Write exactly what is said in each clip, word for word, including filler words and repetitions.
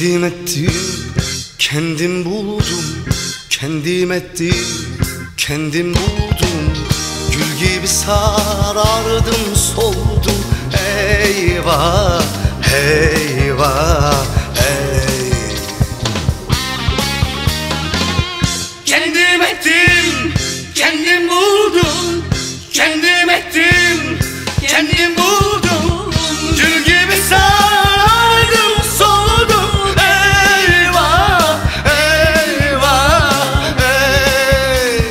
Kendim ettim, kendim buldum. Kendim ettim, kendim buldum. Gül gibi sarardım, soldum. Eyvah, eyvah, ey. Kendim ettim, kendim buldum. Kendim ettim, kendim buldum. Gül gibi sarardım, soldum. Eyvah, eyvah, ey.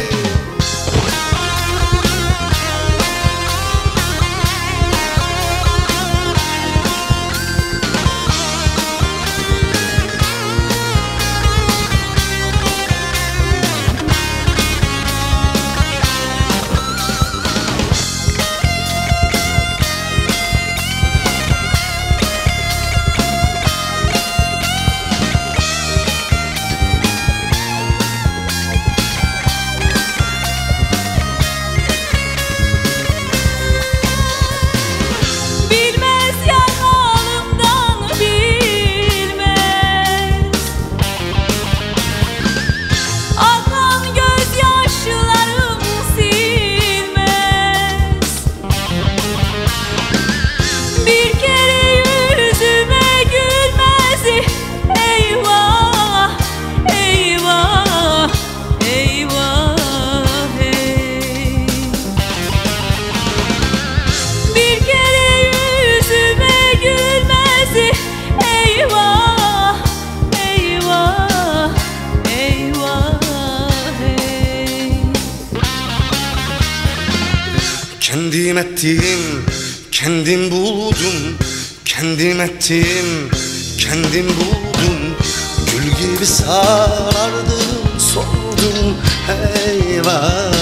Kendim ettim, kendim buldum. Kendim ettim, kendim buldum. Gül gibi sarardım, soldum. Eyvah.